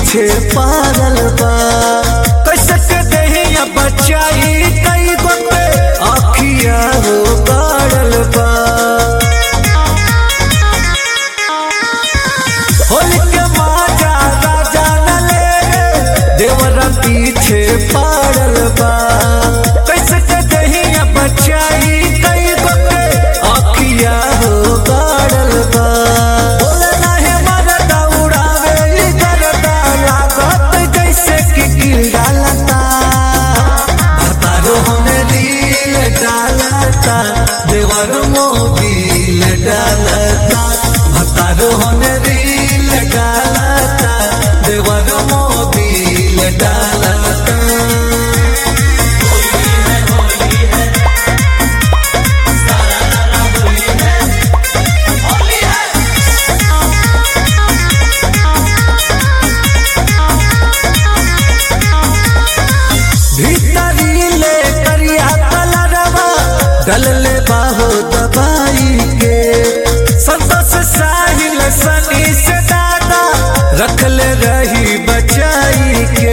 पीछे पागल बा। कैसे के देहिया बचाई कई गो पे आखिया हो गाड़ल बा। होली के माजा राजा न ले देवरा पीछे पागल बा। कैसे के देहिया बचाई कई गो पे आखिया हो गाड़ल बा। बोलना है मरदा उड़ावे करदा लागत जैसे कि किल डालता। भतारो होने लील डालता देवर मोबिल डालता। भतारो होने लील डालता देवर मोबिल डालता। भीतरी ले करिया कलरवा डलले बाहो दबाई के। संतोष साहिल सनी से दादा रखले रही बचाई के।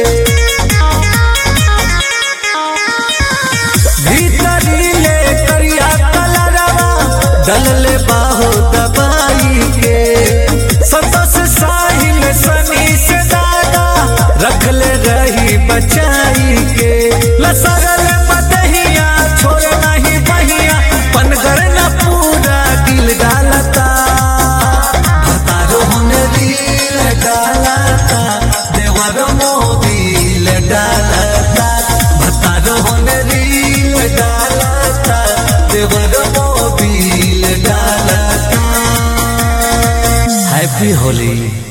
भीतरी ले करिया कलरवा डलले बाहो दबाई के। संतोष साहिल सनी से दादा रखले रही बचाई के। लसरल बदहिया छोड़ नहीं बहिया पनगर न पूरा दिल डालता। भतारो होने दिल डालता देवर मोबिल डालता। भतारो होने दिल डालता देवर मोबिल डालता। हैप्पी होली।